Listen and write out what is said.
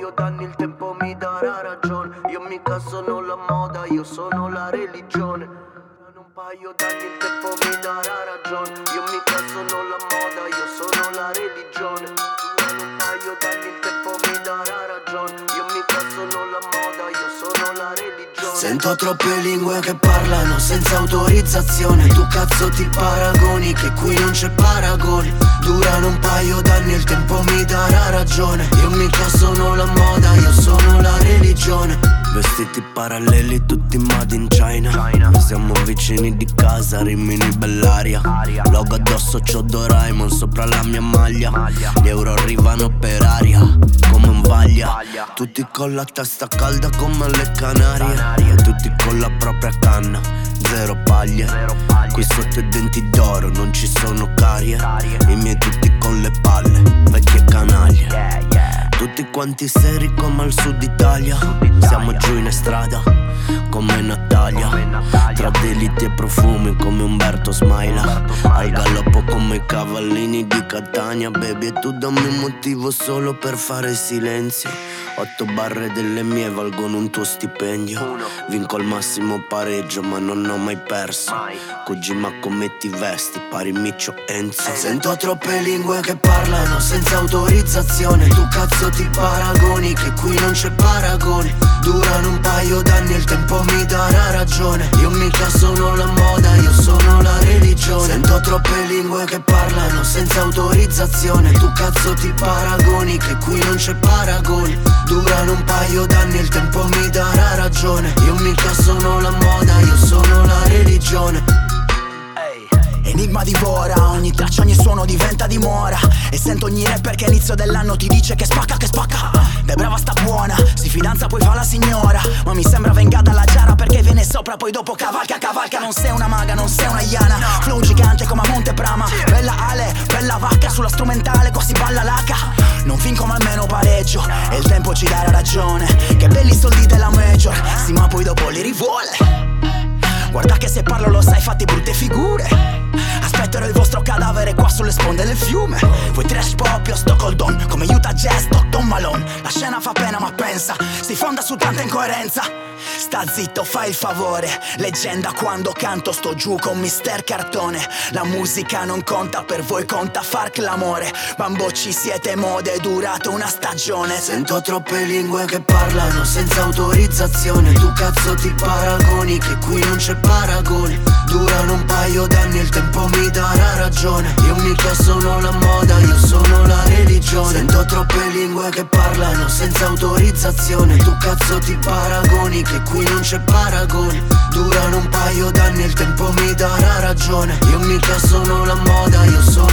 paio d'anni il tempo mi darà ragione. Io mica sono la moda, io sono la religione. In un paio d'anni il tempo mi darà ragione. Io mica sono la moda, io sono la religione. In un paio d'anni il tempo mi darà ragione. Io mica sono la moda, io sono la religione. Sento troppe lingue che parlano senza autorizzazione. Tu cazzo ti paragoni, che qui non c'è paragone. Durano un paio d'anni il tempo mi darà ragione. Io mica sono la moda, io sono la religione. Vestiti paralleli tutti made in China. Siamo vicini di casa, Rimini bell'aria. Logo addosso c'ho Doraemon sopra la mia maglia. Gli euro arrivano per aria, come un vaglia. Tutti con la testa calda come le Canarie. Tutti con la propria canna, zero paglie. Qui sotto i denti d'oro non ci sono carie. I miei tutti con le palle, vecchie canaglie. Tutti quanti seri come al sud Italia. Siamo giù in strada come Natalia. Tra delitti e profumi come Umberto Smaila. Al galoppo come i cavallini di Catania. Baby, e tu dammi un motivo solo per fare silenzio. 8 barre delle mie valgono un tuo stipendio. Vinco al massimo pareggio ma non ho mai perso. Cuggi ma come ti vesti, pari Miccio Enzo. Sento troppe lingue che parlano senza autorizzazione. Tu cazzo ti paragoni, che qui non c'è paragone. Durano un paio d'anni il tempo mi darà ragione. Io mica sono la moda, io sono la religione. Sento troppe lingue che parlano senza autorizzazione. Tu cazzo ti paragoni, che qui non c'è paragone. Durano un paio d'anni il tempo mi darà ragione. Io mica sono la moda, io sono la religione. Enigma divora, ogni traccia, ogni suono diventa dimora. E sento ogni rapper che all'inizio dell'anno ti dice che spacca, che spacca. Beh brava sta buona, si fidanza poi fa la signora. Ma mi sembra venga dalla giara perché viene sopra poi dopo cavalca, cavalca. Non sei una maga, non sei una iana. Flow gigante come a Monte Prama. Bella Ale, bella vacca, sulla strumentale qua si balla l'H. Non vinco ma almeno pareggio e il tempo ci darà ragione. Che belli soldi della major, sì ma poi dopo li rivuole. Guarda che se parlo lo sai, fatti brutte figure. Aspetterò il vostro cadavere qua sulle sponde del fiume. Voi trash pop, io sto col don come Utah Jazz, Don Malone. La scena fa pena ma pensa, si fonda su tanta incoerenza. Sta zitto, fai il favore. Leggenda quando canto, sto giù con Mister Cartone. La musica non conta, per voi conta far clamore. Bambocci siete mode, è durata una stagione. Sento troppe lingue che parlano senza autorizzazione. Tu cazzo ti paragoni, che qui non c'è paragone. Durano un paio d'anni il tempo mi darà ragione. Io mica sono la moda, io sono la religione. Sento troppe lingue che parlano senza autorizzazione. Tu cazzo ti paragoni, che qui non c'è paragone. Durano un paio d'anni il tempo mi darà ragione. Io mica sono la moda, io sono